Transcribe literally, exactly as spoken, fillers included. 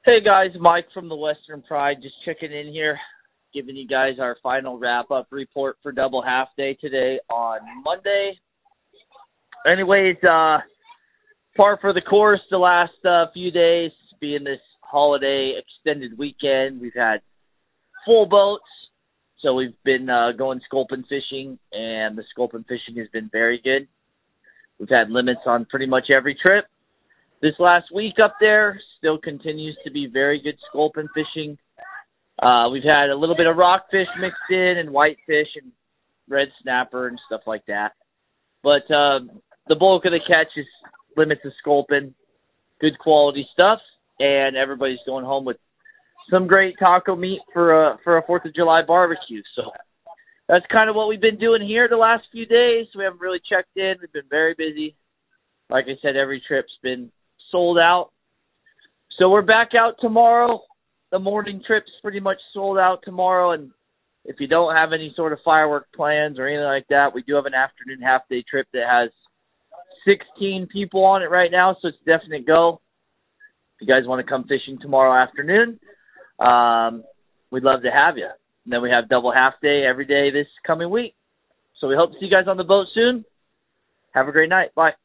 Hey guys, Mike from the Western Pride, just checking in here, giving you guys our final wrap-up report for Double Half Day today on Monday. Anyways, uh, par for the course the last uh, few days, being this holiday extended weekend. We've had full boats, so we've been uh, going sculpin fishing, and the sculpin fishing has been very good. We've had limits on pretty much every trip. This last week up there still continues to be very good sculpin fishing. Uh, we've had a little bit of rockfish mixed in and whitefish and red snapper and stuff like that. But uh, the bulk of the catch is limits of sculpin, good quality stuff, and everybody's going home with some great taco meat for a, for a fourth of July barbecue. So that's kind of what we've been doing here the last few days. We haven't really checked in. We've been very busy. Like I said, every trip's been sold out. So we're back out tomorrow. The morning trip's pretty much sold out tomorrow, and if you don't have any sort of firework plans or anything like that, we do have an afternoon half-day trip that has sixteen people on it right now, so it's a definite go. If you guys want to come fishing tomorrow afternoon, um, we'd love to have you. And then we have double half-day every day this coming week. So we hope to see you guys on the boat soon. Have a great night. Bye.